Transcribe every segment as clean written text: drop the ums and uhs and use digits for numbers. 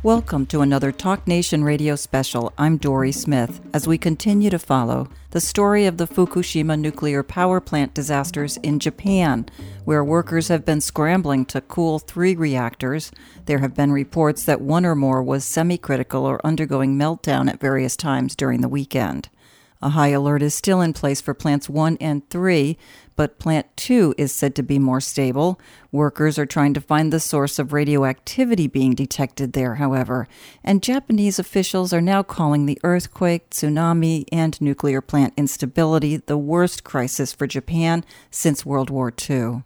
Welcome to another Talk Nation radio special. I'm Dory Smith, as we continue to follow the story of the Fukushima nuclear power plant disasters in Japan, where workers have been scrambling to cool 3 reactors. There have been reports that one or more was semi-critical or undergoing meltdown at various times during the weekend. A high alert is still in place for plants 1 and 3, but plant 2 is said to be more stable. Workers are trying to find the source of radioactivity being detected there, however, and Japanese officials are now calling the earthquake, tsunami, and nuclear plant instability the worst crisis for Japan since World War II.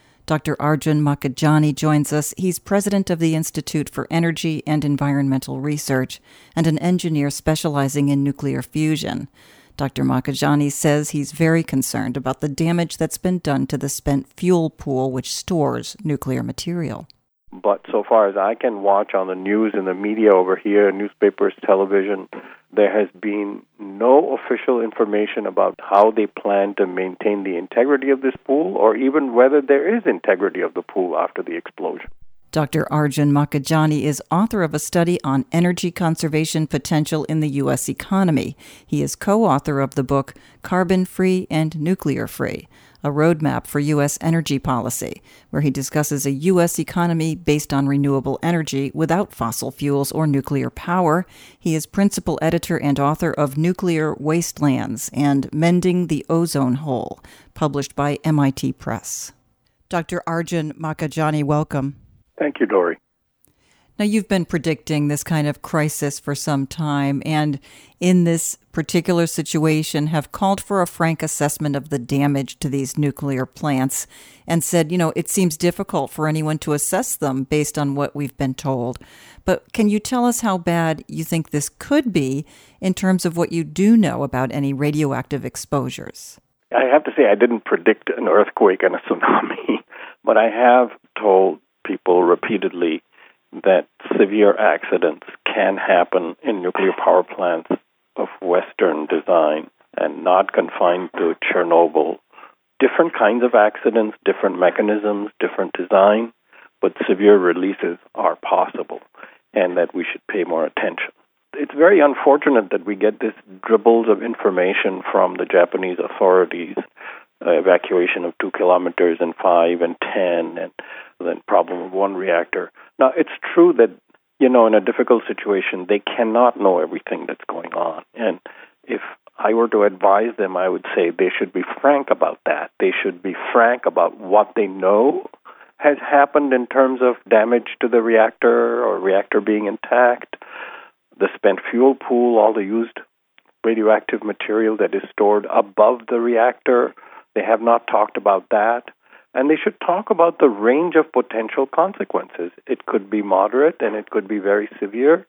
Dr. Arjun Makhijani joins us. He's president of the Institute for Energy and Environmental Research and an engineer specializing in nuclear fusion. Dr. Makhijani says he's very concerned about the damage that's been done to the spent fuel pool which stores nuclear material. But so far as I can watch on the news and the media over here, newspapers, television, there has been no official information about how they plan to maintain the integrity of this pool or even whether there is integrity of the pool after the explosion. Dr. Arjun Makhijani is author of a study on energy conservation potential in the U.S. economy. He is co-author of the book Carbon-Free and Nuclear-Free, a roadmap for U.S. energy policy, where he discusses a U.S. economy based on renewable energy without fossil fuels or nuclear power. He is principal editor and author of Nuclear Wastelands and Mending the Ozone Hole, published by MIT Press. Dr. Arjun Makhijani, welcome. Thank you, Dory. Now, you've been predicting this kind of crisis for some time, and in this particular situation have called for a frank assessment of the damage to these nuclear plants and said, it seems difficult for anyone to assess them based on what we've been told. But can you tell us how bad you think this could be in terms of what you do know about any radioactive exposures? I have to say I didn't predict an earthquake and a tsunami, but I have told people repeatedly that severe accidents can happen in nuclear power plants of Western design and not confined to Chernobyl. Different kinds of accidents, different mechanisms, different design, but severe releases are possible and that we should pay more attention. It's very unfortunate that we get this dribbles of information from the Japanese authorities, evacuation of 2 kilometers and 5 and 10, and then problem of 1 reactor. Now, it's true that, in a difficult situation, they cannot know everything that's going on. And if I were to advise them, I would say they should be frank about that. They should be frank about what they know has happened in terms of damage to the reactor or reactor being intact, the spent fuel pool, all the used radioactive material that is stored above the reactor. They have not talked about that. And they should talk about the range of potential consequences. It could be moderate and it could be very severe.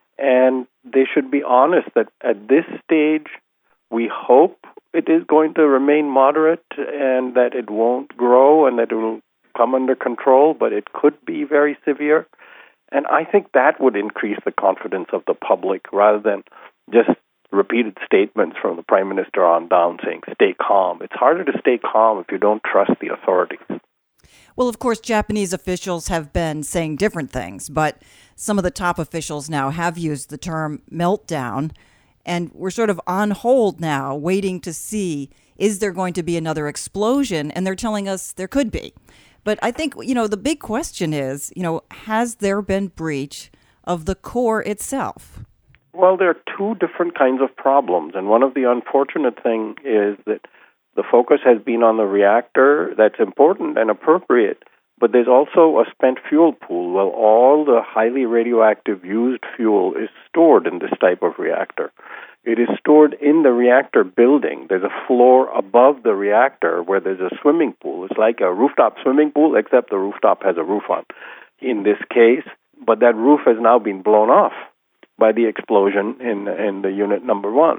And they should be honest that at this stage, we hope it is going to remain moderate and that it won't grow and that it will come under control, but it could be very severe. And I think that would increase the confidence of the public rather than just repeated statements from the Prime Minister on down saying, stay calm. It's harder to stay calm if you don't trust the authorities. Well, of course, Japanese officials have been saying different things, but some of the top officials now have used the term meltdown, and we're sort of on hold now, waiting to see, is there going to be another explosion? And they're telling us there could be. But I think, the big question is, has there been breach of the core itself? Well, there are 2 different kinds of problems, and one of the unfortunate things is that the focus has been on the reactor. That's important and appropriate, but there's also a spent fuel pool. Well, all the highly radioactive used fuel is stored in this type of reactor. It is stored in the reactor building. There's a floor above the reactor where there's a swimming pool. It's like a rooftop swimming pool, except the rooftop has a roof on in this case, but that roof has now been blown off by the explosion in the unit number 1.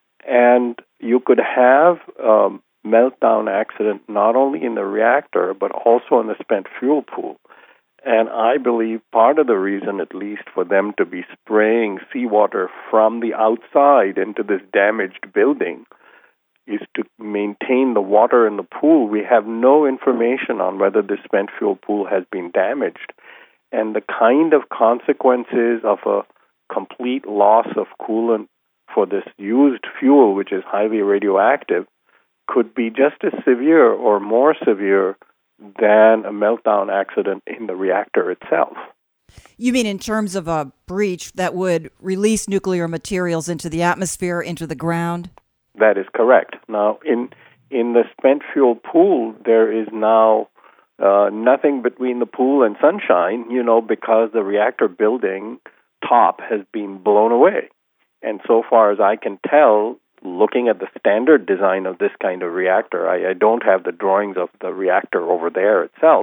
And you could have a meltdown accident not only in the reactor, but also in the spent fuel pool. And I believe part of the reason, at least, for them to be spraying seawater from the outside into this damaged building is to maintain the water in the pool. We have no information on whether the spent fuel pool has been damaged. And the kind of consequences of a complete loss of coolant for this used fuel, which is highly radioactive, could be just as severe or more severe than a meltdown accident in the reactor itself. You mean in terms of a breach that would release nuclear materials into the atmosphere, into the ground? That is correct. Now, in the spent fuel pool, there is now nothing between the pool and sunshine, because the reactor building top has been blown away. And so far as I can tell, looking at the standard design of this kind of reactor, I don't have the drawings of the reactor over there itself,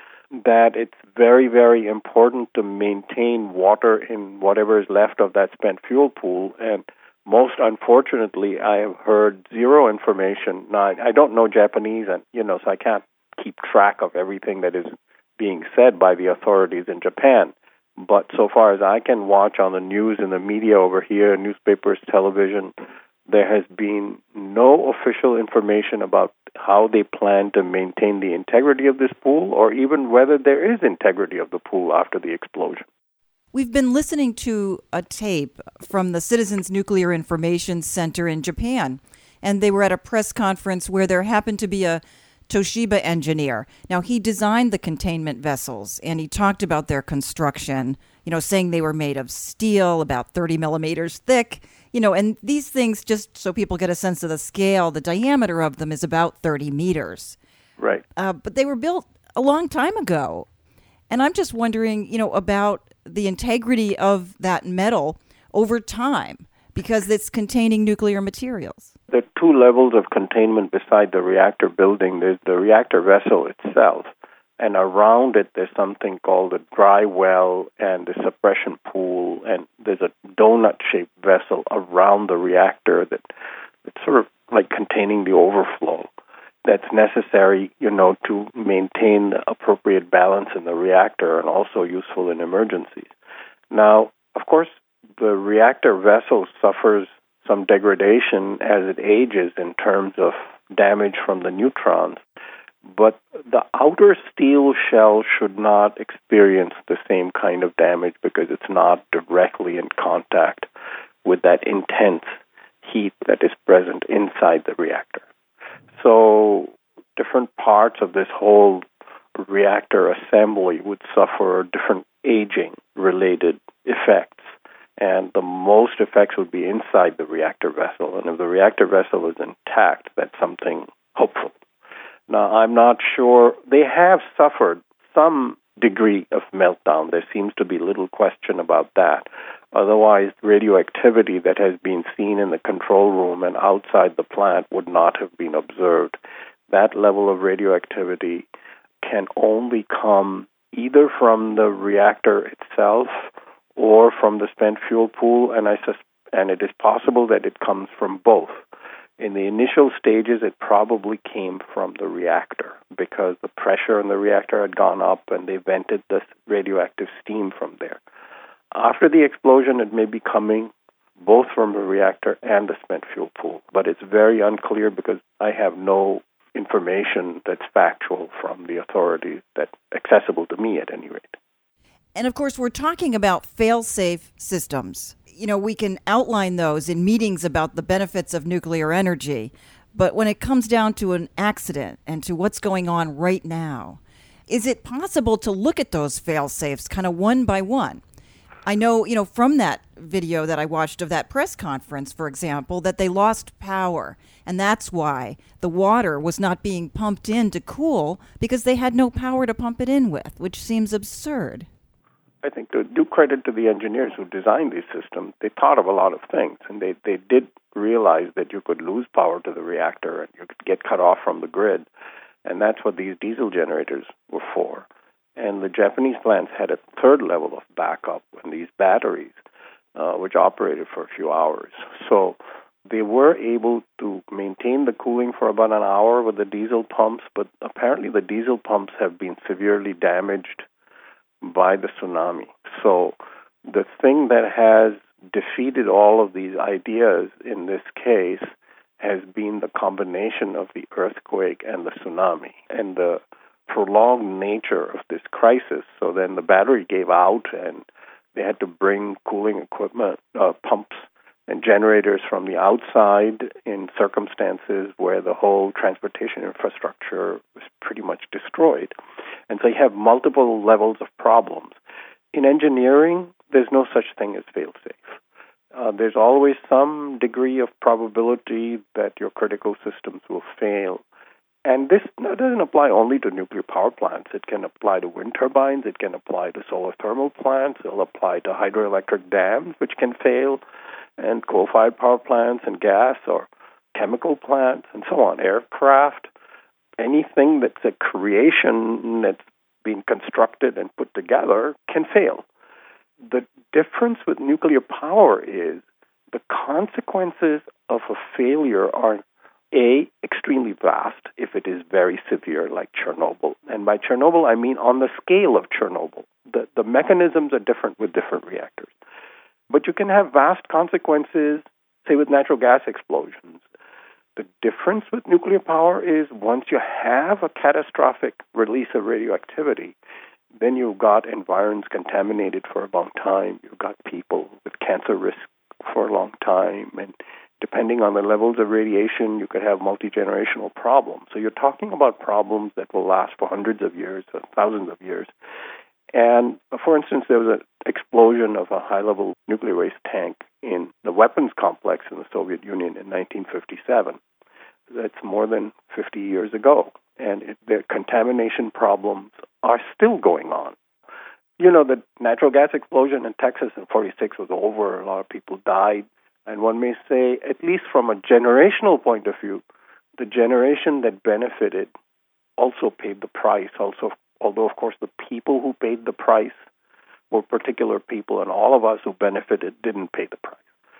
that it's very, very important to maintain water in whatever is left of that spent fuel pool. And most unfortunately, I have heard zero information. Now, I don't know Japanese, and so I can't keep track of everything that is being said by the authorities in Japan. But so far as I can watch on the news and the media over here, newspapers, television, there has been no official information about how they plan to maintain the integrity of this pool or even whether there is integrity of the pool after the explosion. We've been listening to a tape from the Citizens Nuclear Information Center in Japan, and they were at a press conference where there happened to be a Toshiba engineer. Now, he designed the containment vessels, and he talked about their construction, saying they were made of steel, about 30 millimeters thick, and these things, just so people get a sense of the scale, the diameter of them is about 30 meters. Right. But they were built a long time ago. And I'm just wondering, about the integrity of that metal over time, because it's containing nuclear materials. There are two levels of containment beside the reactor building. There's the reactor vessel itself, and around it there's something called a dry well and a suppression pool, and there's a donut-shaped vessel around the reactor that's sort of like containing the overflow that's necessary, to maintain the appropriate balance in the reactor and also useful in emergencies. Now, of course, the reactor vessel suffers some degradation as it ages in terms of damage from the neutrons, but the outer steel shell should not experience the same kind of damage because it's not directly in contact with that intense heat that is present inside the reactor. So different parts of this whole reactor assembly would suffer different aging-related effects. And the most effects would be inside the reactor vessel. And if the reactor vessel is intact, that's something hopeful. Now, I'm not sure. They have suffered some degree of meltdown. There seems to be little question about that. Otherwise, radioactivity that has been seen in the control room and outside the plant would not have been observed. That level of radioactivity can only come either from the reactor itself or from the spent fuel pool, and it is possible that it comes from both. In the initial stages, it probably came from the reactor because the pressure in the reactor had gone up and they vented this radioactive steam from there. After the explosion, it may be coming both from the reactor and the spent fuel pool, but it's very unclear because I have no information that's factual from the authorities that's accessible to me at any rate. And of course, we're talking about fail-safe systems. We can outline those in meetings about the benefits of nuclear energy. But when it comes down to an accident and to what's going on right now, is it possible to look at those fail-safes kind of one by one? I know, from that video that I watched of that press conference, for example, that they lost power. And that's why the water was not being pumped in to cool because they had no power to pump it in with, which seems absurd. I think to do credit to the engineers who designed these systems, they thought of a lot of things, and they did realize that you could lose power to the reactor and you could get cut off from the grid, and that's what these diesel generators were for. And the Japanese plants had a third level of backup in these batteries, which operated for a few hours. So they were able to maintain the cooling for about an hour with the diesel pumps, but apparently the diesel pumps have been severely damaged by the tsunami. So the thing that has defeated all of these ideas in this case has been the combination of the earthquake and the tsunami. And the prolonged nature of this crisis. So then the battery gave out, and they had to bring cooling equipment, pumps, and generators from the outside in circumstances where the whole transportation infrastructure was pretty much destroyed. And so you have multiple levels of problems. In engineering, there's no such thing as fail-safe. There's always some degree of probability that your critical systems will fail. And this doesn't apply only to nuclear power plants. It can apply to wind turbines. It can apply to solar thermal plants. It'll apply to hydroelectric dams, which can fail, and coal-fired power plants and gas or chemical plants and so on, aircraft. Anything that's a creation that's being constructed and put together can fail. The difference with nuclear power is the consequences of a failure are, A, extremely vast if it is very severe, like Chernobyl. And by Chernobyl, I mean on the scale of Chernobyl. The mechanisms are different with different reactors. But you can have vast consequences, say, with natural gas explosions. The difference with nuclear power is once you have a catastrophic release of radioactivity, then you've got environs contaminated for a long time. You've got people with cancer risk for a long time. And depending on the levels of radiation, you could have multi-generational problems. So you're talking about problems that will last for hundreds of years or thousands of years. And, for instance, there was an explosion of a high-level nuclear waste tank in the weapons complex in the Soviet Union in 1957. That's more than 50 years ago. And the contamination problems are still going on. You know, the natural gas explosion in Texas in 1946 was over. A lot of people died. And one may say, at least from a generational point of view, the generation that benefited also paid the price. Although, of course, the people who paid the price were particular people, and all of us who benefited didn't pay the price.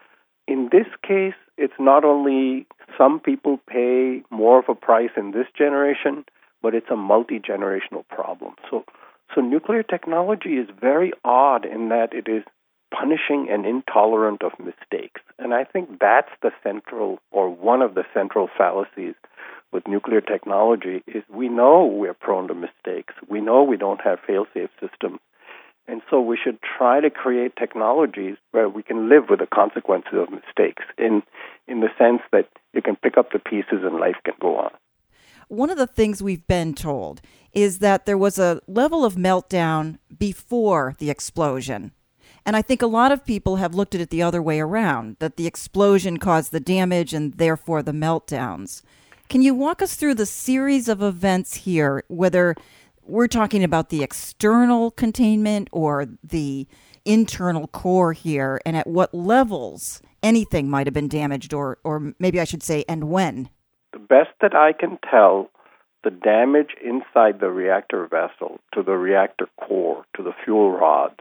In this case, it's not only some people pay more of a price in this generation, but it's a multi-generational problem. So nuclear technology is very odd in that it is punishing and intolerant of mistakes. And I think that's the central, or one of the central fallacies with nuclear technology is we know we're prone to mistakes. We know we don't have fail-safe systems. And so we should try to create technologies where we can live with the consequences of mistakes in the sense that you can pick up the pieces and life can go on. One of the things we've been told is that there was a level of meltdown before the explosion. And I think a lot of people have looked at it the other way around, that the explosion caused the damage and therefore the meltdowns. Can you walk us through the series of events here, whether we're talking about the external containment or the internal core here, and at what levels anything might have been damaged, or maybe I should say, and when? The best that I can tell, the damage inside the reactor vessel to the reactor core, to the fuel rods,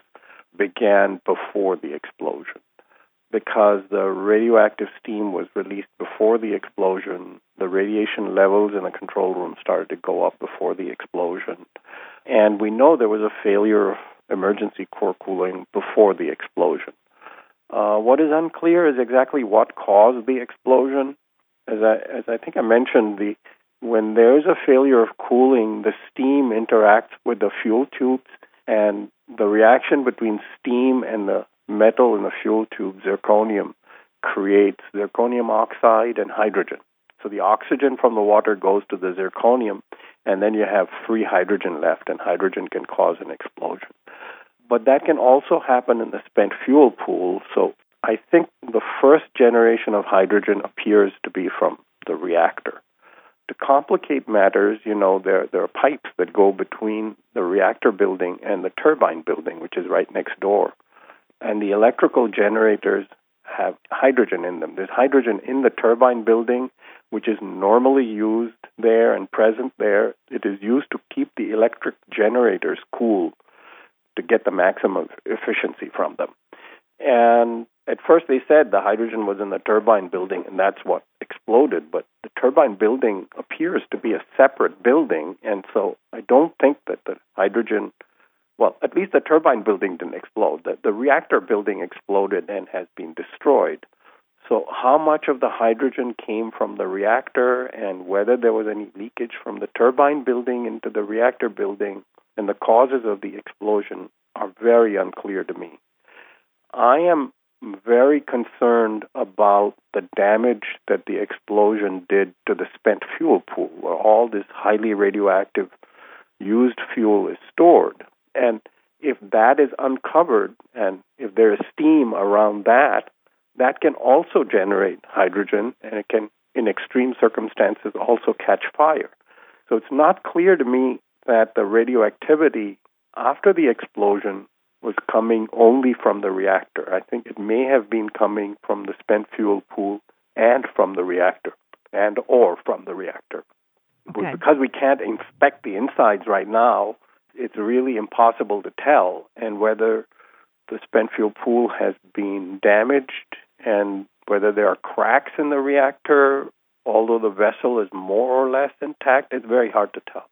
began before the explosion. Because the radioactive steam was released before the explosion, the radiation levels in the control room started to go up before the explosion. And we know there was a failure of emergency core cooling before the explosion. What is unclear is exactly what caused the explosion. As I think I mentioned, when there is a failure of cooling, the steam interacts with the fuel tubes, and the reaction between steam and the metal in the fuel tube, zirconium, creates zirconium oxide and hydrogen. So the oxygen from the water goes to the zirconium, and then you have free hydrogen left, and hydrogen can cause an explosion. But that can also happen in the spent fuel pool. So I think the first generation of hydrogen appears to be from the reactor. To complicate matters, there are pipes that go between the reactor building and the turbine building, which is right next door. And the electrical generators have hydrogen in them. There's hydrogen in the turbine building, which is normally used there and present there. It is used to keep the electric generators cool to get the maximum efficiency from them. And at first they said the hydrogen was in the turbine building, and that's what exploded. But the turbine building appears to be a separate building, and so I don't think that the hydrogen, well, at least the turbine building didn't explode. The reactor building exploded and has been destroyed. So how much of the hydrogen came from the reactor and whether there was any leakage from the turbine building into the reactor building and the causes of the explosion are very unclear to me. I am very concerned about the damage that the explosion did to the spent fuel pool, where all this highly radioactive used fuel is stored. And if that is uncovered and if there is steam around that, that can also generate hydrogen, and it can, in extreme circumstances, also catch fire. So it's not clear to me that the radioactivity after the explosion was coming only from the reactor. I think it may have been coming from the spent fuel pool and from the reactor, or from the reactor. Okay. Because we can't inspect the insides right now, it's really impossible to tell, and whether the spent fuel pool has been damaged and whether there are cracks in the reactor, although the vessel is more or less intact, it's very hard to tell.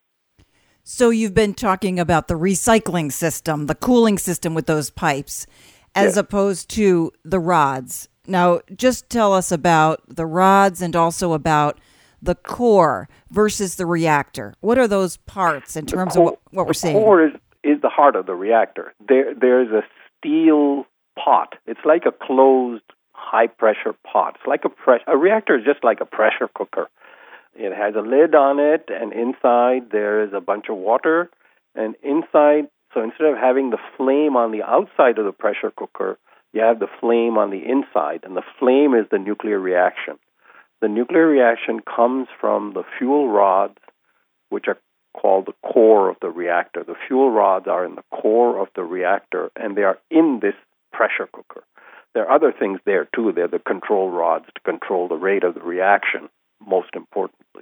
So you've been talking about the recycling system, the cooling system with those pipes, as opposed to the rods. Now, just tell us about the rods and also about the core versus the reactor. What are those parts in terms of what we're seeing? The core is the heart of the reactor. There's a steel pot. It's like a closed high-pressure pot. It's like a reactor is just like a pressure cooker. It has a lid on it, and inside there is a bunch of water. And inside, so instead of having the flame on the outside of the pressure cooker, you have the flame on the inside, and the flame is the nuclear reaction. The nuclear reaction comes from the fuel rods, which are called the core of the reactor. The fuel rods are in the core of the reactor, and they are in this pressure cooker. There are other things there, too. They're the control rods to control the rate of the reaction, most importantly.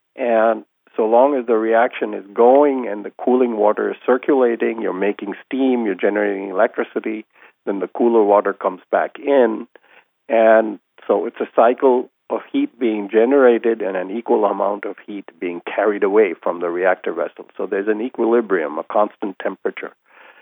And so long as the reaction is going and the cooling water is circulating, you're making steam, you're generating electricity, then the cooler water comes back in. And so it's a cycle of heat being generated and an equal amount of heat being carried away from the reactor vessel. So there's an equilibrium, a constant temperature.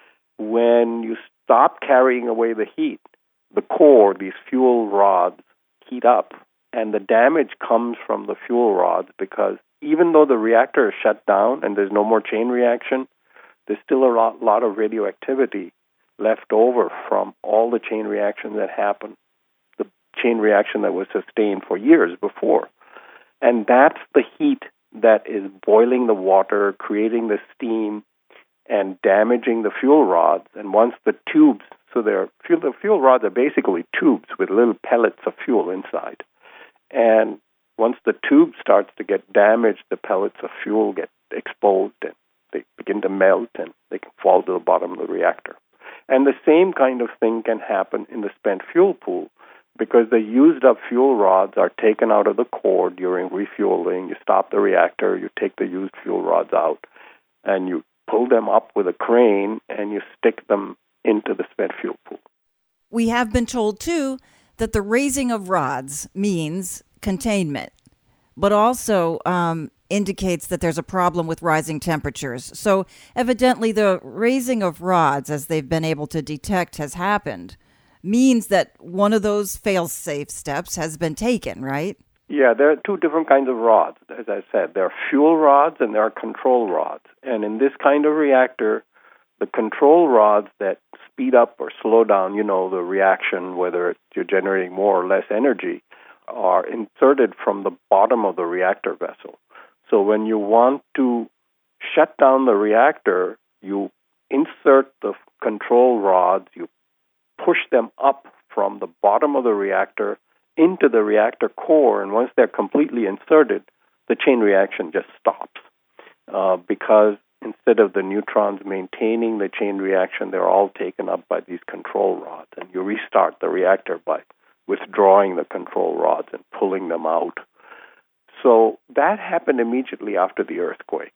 When you stop carrying away the heat, the core, these fuel rods, heat up, and the damage comes from the fuel rods because even though the reactor is shut down and there's no more chain reaction, there's still a lot of radioactivity left over from all the chain reactions that happened, the chain reaction that was sustained for years before. And that's the heat that is boiling the water, creating the steam, and damaging the fuel rods. And once the tubes, the fuel rods are basically tubes with little pellets of fuel inside. And once the tube starts to get damaged, the pellets of fuel get exposed and they begin to melt and they can fall to the bottom of the reactor. And the same kind of thing can happen in the spent fuel pool because the used up fuel rods are taken out of the core during refueling. You stop the reactor, you take the used fuel rods out, and you pull them up with a crane and you stick them into the spent fuel pool. We have been told, too, that the raising of rods means containment, but also indicates that there's a problem with rising temperatures. So evidently the raising of rods, as they've been able to detect, has happened, means that one of those fail-safe steps has been taken, right? Yeah, there are two different kinds of rods. As I said, there are fuel rods and there are control rods. And in this kind of reactor, the control rods that speed up or slow down, the reaction, whether you're generating more or less energy, are inserted from the bottom of the reactor vessel. So when you want to shut down the reactor, you insert the control rods, you push them up from the bottom of the reactor into the reactor core, and once they're completely inserted, the chain reaction just stops because instead of the neutrons maintaining the chain reaction, they're all taken up by these control rods, and you restart the reactor by withdrawing the control rods and pulling them out. So that happened immediately after the earthquake.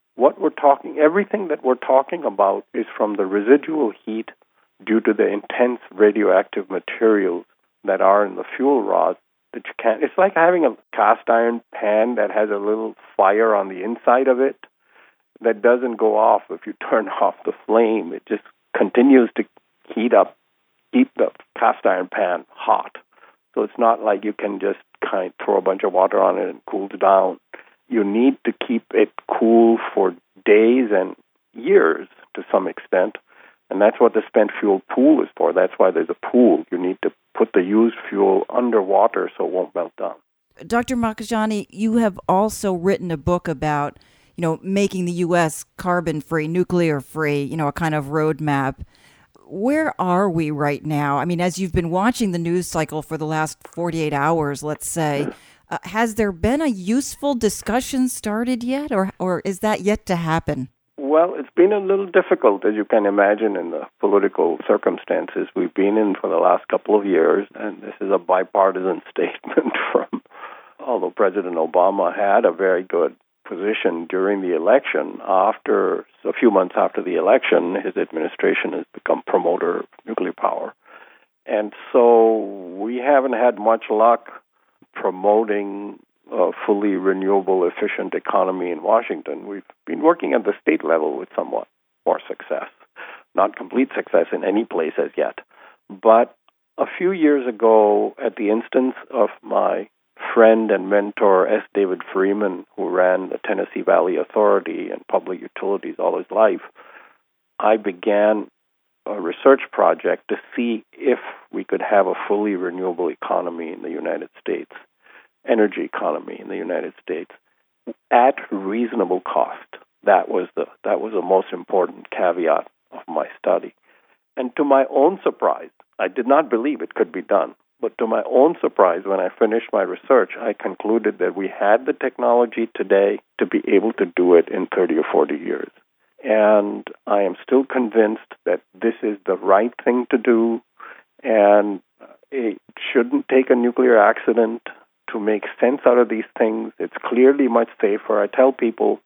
Everything that we're talking about is from the residual heat due to the intense radioactive materials that are in the fuel rods that you can't. It's like having a cast iron pan that has a little fire on the inside of it that doesn't go off if you turn off the flame. It just continues to heat up, keep the cast iron pan hot. So it's not like you can just kind of throw a bunch of water on it and it cools down. You need to keep it cool for days and years to some extent. And that's what the spent fuel pool is for. That's why there's a pool. You need to put the used fuel underwater so it won't melt down. Dr. Makhijani, you have also written a book about, making the U.S. carbon-free, nuclear-free, a kind of roadmap. Where are we right now? I mean, as you've been watching the news cycle for the last 48 hours, let's say, has there been a useful discussion started yet, or is that yet to happen? Well, it's been a little difficult, as you can imagine, in the political circumstances we've been in for the last couple of years, and this is a bipartisan statement although President Obama had a very good position during the election, after a few months after the election, his administration has become promoter of nuclear power. And so we haven't had much luck promoting a fully renewable, efficient economy in Washington. We've been working at the state level with somewhat more success. Not complete success in any place as yet. But a few years ago, at the instance of my friend and mentor, S. David Freeman, who ran the Tennessee Valley Authority and public utilities all his life, I began a research project to see if we could have a fully renewable economy in the United States, energy economy in the United States, at reasonable cost. That was the most important caveat of my study. And to my own surprise, I did not believe it could be done. But to my own surprise, when I finished my research, I concluded that we had the technology today to be able to do it in 30 or 40 years. And I am still convinced that this is the right thing to do, and it shouldn't take a nuclear accident to make sense out of these things. It's clearly much safer. I tell people,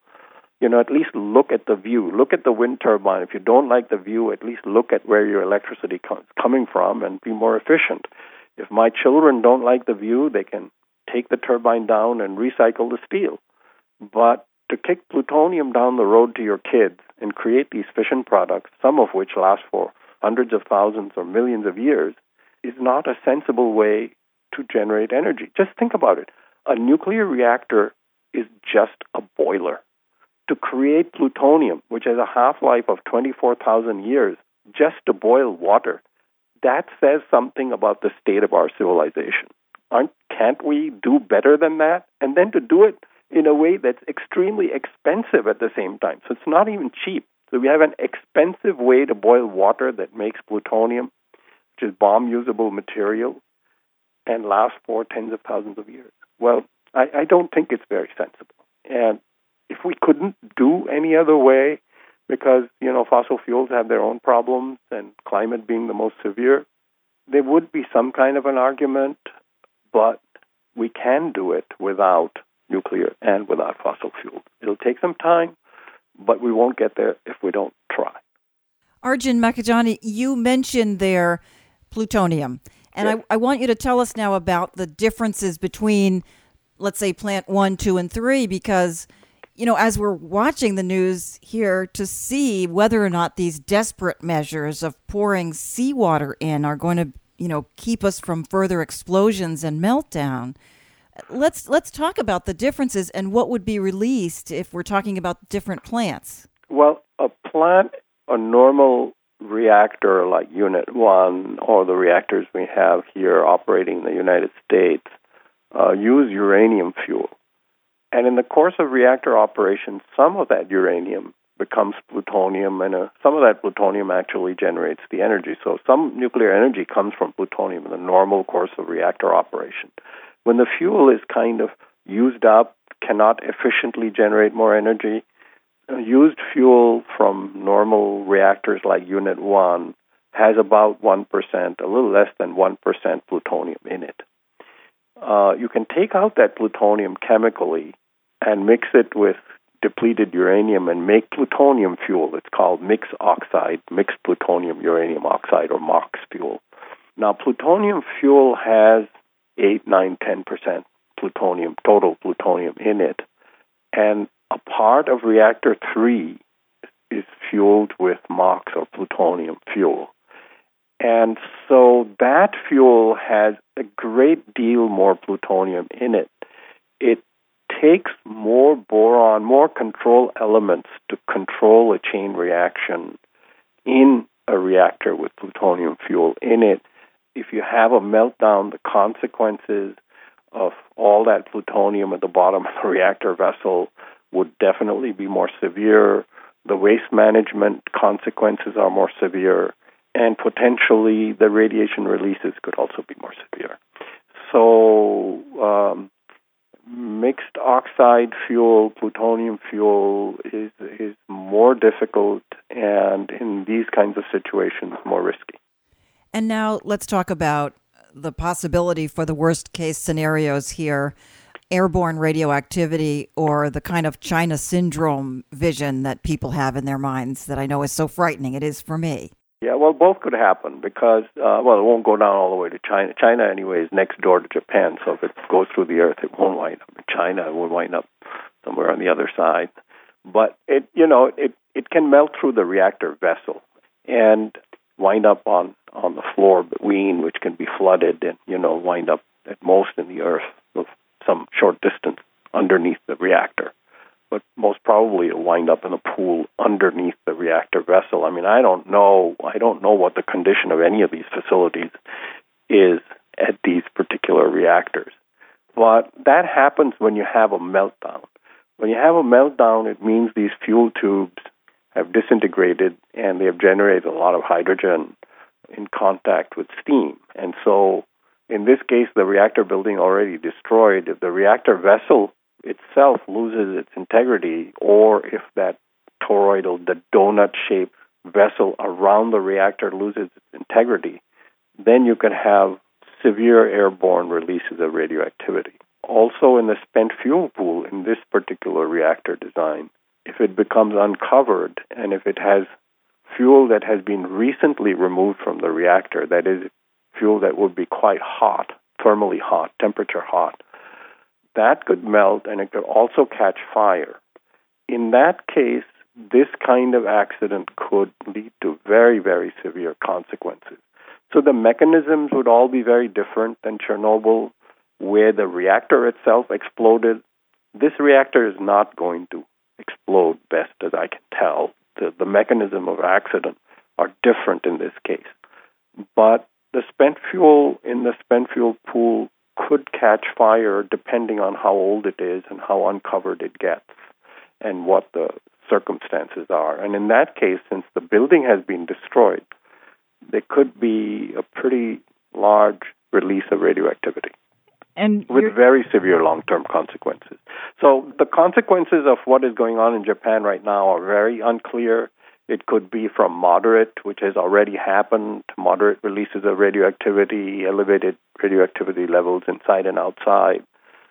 at least look at the view. Look at the wind turbine. If you don't like the view, at least look at where your electricity is coming from and be more efficient. If my children don't like the view, they can take the turbine down and recycle the steel. But to kick plutonium down the road to your kids and create these fission products, some of which last for hundreds of thousands or millions of years, is not a sensible way to generate energy. Just think about it. A nuclear reactor is just a boiler. To create plutonium, which has a half-life of 24,000 years, just to boil water, that says something about the state of our civilization. Can't we do better than that? And then to do it in a way that's extremely expensive at the same time. So it's not even cheap. So we have an expensive way to boil water that makes plutonium, which is bomb-usable material, and lasts for tens of thousands of years. Well, I don't think it's very sensible. And if we couldn't do any other way, because, fossil fuels have their own problems, and climate being the most severe, there would be some kind of an argument, but we can do it without nuclear and without fossil fuels. It'll take some time, but we won't get there if we don't try. Arjun Makhijani, you mentioned there plutonium, and yes. I want you to tell us now about the differences between, let's say, plant 1, 2, and 3, because as we're watching the news here to see whether or not these desperate measures of pouring seawater in are going to, keep us from further explosions and meltdown. Let's talk about the differences and what would be released if we're talking about different plants. Well, a normal reactor like Unit 1 or the reactors we have here operating in the United States use uranium fuel. And in the course of reactor operation, some of that uranium becomes plutonium, and some of that plutonium actually generates the energy. So some nuclear energy comes from plutonium in the normal course of reactor operation. When the fuel is kind of used up, cannot efficiently generate more energy, used fuel from normal reactors like Unit 1 has about 1%, a little less than 1% plutonium in it. You can take out that plutonium chemically and mix it with depleted uranium and make plutonium fuel. It's called mixed plutonium uranium oxide, or MOX fuel. Now, plutonium fuel has 8, 9, 10% plutonium, total plutonium in it. And a part of reactor 3 is fueled with MOX, or plutonium fuel. And so that fuel has a great deal more plutonium in it. It takes more boron, more control elements to control a chain reaction in a reactor with plutonium fuel in it. If you have a meltdown, the consequences of all that plutonium at the bottom of the reactor vessel would definitely be more severe. The waste management consequences are more severe, and potentially the radiation releases could also be more severe. So mixed oxide fuel, plutonium fuel is more difficult, and in these kinds of situations, more risky. And now let's talk about the possibility for the worst case scenarios here, airborne radioactivity, or the kind of China syndrome vision that people have in their minds that I know is so frightening. It is for me. Yeah, well, both could happen because, it won't go down all the way to China. China, anyway, is next door to Japan, so if it goes through the Earth, it won't wind up in China. It will wind up somewhere on the other side. But it can melt through the reactor vessel and wind up on the floor between, which can be flooded and, wind up at most in the Earth with some short distance underneath the reactor. But most probably it'll wind up in a pool underneath the reactor vessel. I mean, I don't know what the condition of any of these facilities is at these particular reactors. But that happens when you have a meltdown. When you have a meltdown, it means these fuel tubes have disintegrated and they have generated a lot of hydrogen in contact with steam. And so in this case, the reactor building already destroyed. If the reactor vessel itself loses its integrity, or if that toroidal, the donut-shaped vessel around the reactor loses its integrity, then you can have severe airborne releases of radioactivity. Also in the spent fuel pool in this particular reactor design, if it becomes uncovered and if it has fuel that has been recently removed from the reactor, that is, fuel that would be quite hot, thermally hot, temperature hot, that could melt and it could also catch fire. In that case, this kind of accident could lead to very, very severe consequences. So the mechanisms would all be very different than Chernobyl, where the reactor itself exploded. This reactor is not going to explode, best as I can tell. The mechanism of accident are different in this case. But the spent fuel in the spent fuel pool could catch fire depending on how old it is and how uncovered it gets and what the circumstances are. And in that case, since the building has been destroyed, there could be a pretty large release of radioactivity and with very severe long-term consequences. So the consequences of what is going on in Japan right now are very unclear. It could be from moderate, which has already happened, moderate releases of radioactivity, elevated radioactivity levels inside and outside,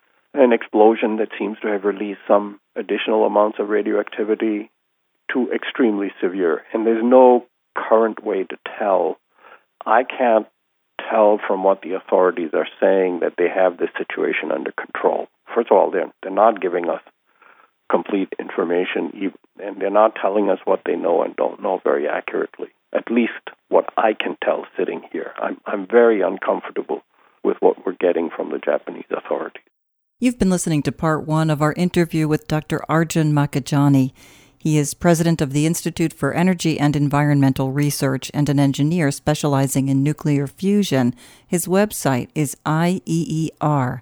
an explosion that seems to have released some additional amounts of radioactivity, to extremely severe. And there's no current way to tell. I can't tell from what the authorities are saying that they have this situation under control. First of all, they're not giving us complete information, and they're not telling us what they know and don't know very accurately, at least what I can tell sitting here. I'm very uncomfortable with what we're getting from the Japanese authorities. You've been listening to part one of our interview with Dr. Arjun Makhijani. He is president of the Institute for Energy and Environmental Research and an engineer specializing in nuclear fusion. His website is IEER.org.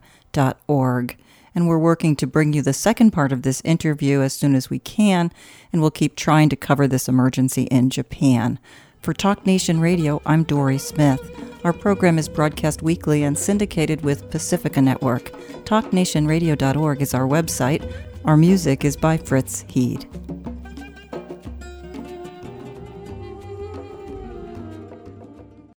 And we're working to bring you the second part of this interview as soon as we can, and we'll keep trying to cover this emergency in Japan. For Talk Nation Radio, I'm Dory Smith. Our program is broadcast weekly and syndicated with Pacifica Network. TalkNationRadio.org is our website. Our music is by Fritz Heed.